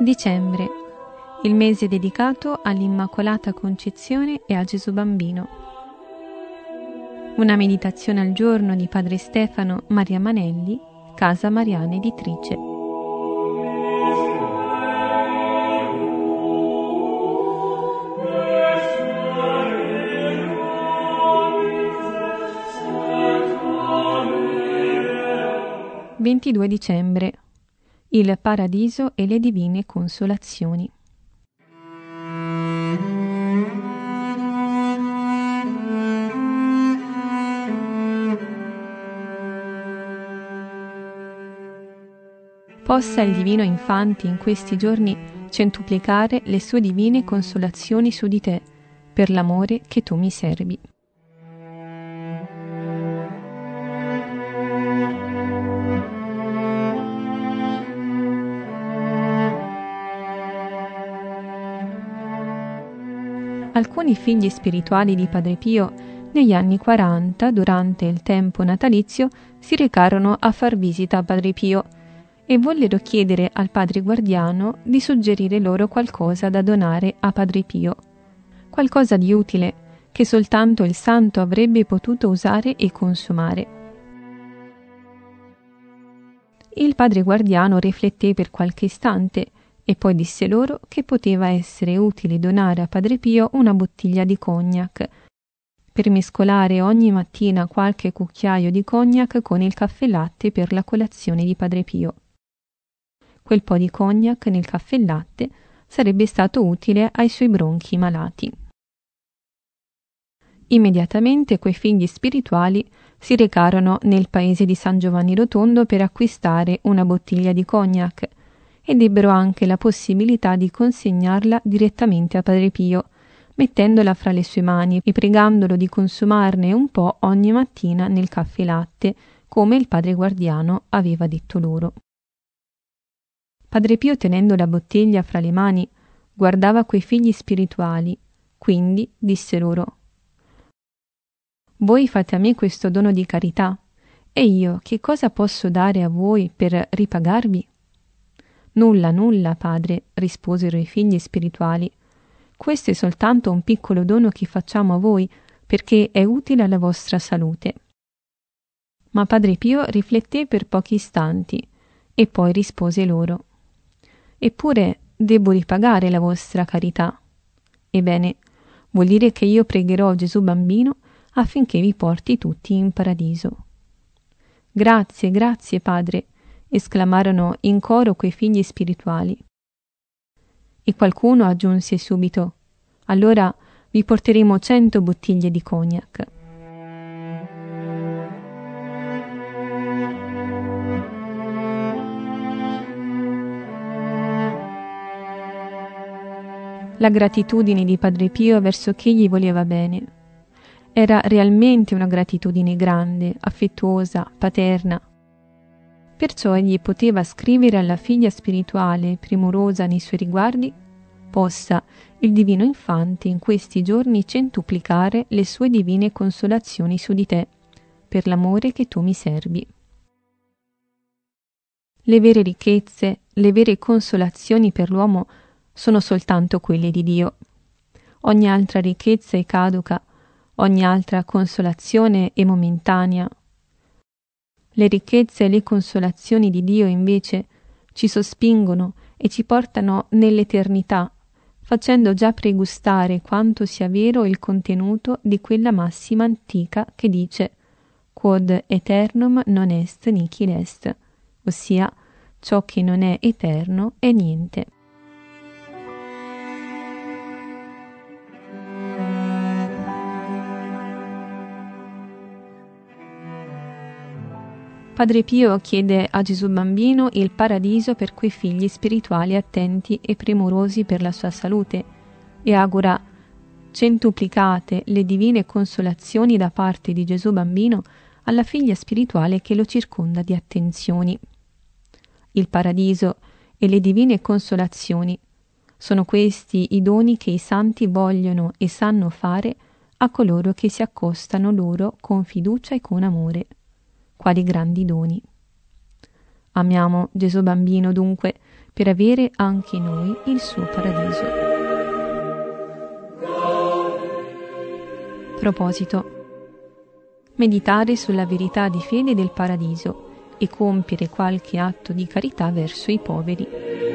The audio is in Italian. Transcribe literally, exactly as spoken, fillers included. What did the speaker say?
Dicembre, il mese dedicato all'Immacolata Concezione e a Gesù Bambino. Una meditazione al giorno di Padre Stefano Maria Manelli, Casa Mariana Editrice. ventidue dicembre. Il Paradiso e le Divine Consolazioni. Possa il Divino Infante in questi giorni centuplicare le sue divine consolazioni su di te, per l'amore che tu mi servi. Alcuni figli spirituali di Padre Pio, negli anni quaranta, durante il tempo natalizio, si recarono a far visita a Padre Pio e vollero chiedere al padre guardiano di suggerire loro qualcosa da donare a Padre Pio, qualcosa di utile che soltanto il santo avrebbe potuto usare e consumare. Il padre guardiano rifletté per qualche istante e poi disse loro che poteva essere utile donare a Padre Pio una bottiglia di cognac, per mescolare ogni mattina qualche cucchiaio di cognac con il caffè latte per la colazione di Padre Pio. Quel po' di cognac nel caffè latte sarebbe stato utile ai suoi bronchi malati. Immediatamente quei figli spirituali si recarono nel paese di San Giovanni Rotondo per acquistare una bottiglia di cognac ed ebbero anche la possibilità di consegnarla direttamente a Padre Pio, mettendola fra le sue mani e pregandolo di consumarne un po' ogni mattina nel caffè latte, come il padre guardiano aveva detto loro. Padre Pio, tenendo la bottiglia fra le mani, guardava quei figli spirituali, quindi disse loro: «Voi fate a me questo dono di carità, e io che cosa posso dare a voi per ripagarvi?» «Nulla, nulla, padre», risposero i figli spirituali. «Questo è soltanto un piccolo dono che facciamo a voi, perché è utile alla vostra salute». Ma Padre Pio rifletté per pochi istanti e poi rispose loro: «Eppure devo ripagare la vostra carità. Ebbene, vuol dire che io pregherò Gesù Bambino affinché vi porti tutti in paradiso». «Grazie, grazie, padre», esclamarono in coro quei figli spirituali. E qualcuno aggiunse subito: «Allora vi porteremo cento bottiglie di cognac». La gratitudine di Padre Pio verso chi gli voleva bene era realmente una gratitudine grande, affettuosa, paterna. Perciò egli poteva scrivere alla figlia spirituale, premurosa nei suoi riguardi: «Possa il Divino Infante in questi giorni centuplicare le sue divine consolazioni su di te, per l'amore che tu mi servi». Le vere ricchezze, le vere consolazioni per l'uomo sono soltanto quelle di Dio. Ogni altra ricchezza è caduca, ogni altra consolazione è momentanea. Le ricchezze e le consolazioni di Dio invece ci sospingono e ci portano nell'eternità, facendo già pregustare quanto sia vero il contenuto di quella massima antica che dice «Quod eternum non est nihil est», ossia ciò che non è eterno è niente. Padre Pio chiede a Gesù Bambino il paradiso per quei figli spirituali attenti e premurosi per la sua salute e augura centuplicate le divine consolazioni da parte di Gesù Bambino alla figlia spirituale che lo circonda di attenzioni. Il paradiso e le divine consolazioni sono questi i doni che i santi vogliono e sanno fare a coloro che si accostano loro con fiducia e con amore. Quali grandi doni! Amiamo Gesù Bambino dunque per avere anche noi il suo paradiso. Proposito: meditare sulla verità di fede del paradiso e compiere qualche atto di carità verso i poveri.